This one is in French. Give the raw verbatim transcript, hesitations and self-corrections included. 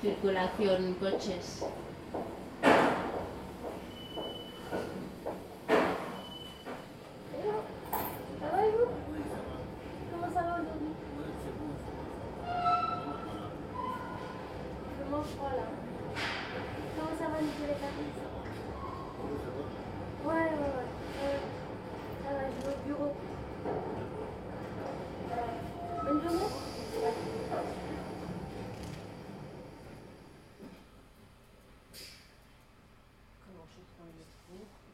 circulación coches. Voilà. Comment ça va, Nicolas? Ouais, ouais, ouais. Euh, ça va, je vais au bureau. Euh, bonne journée. Comment je prends le métro?